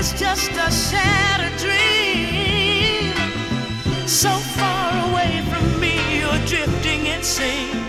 is just a shattered dream. So far away from me, you're drifting insane.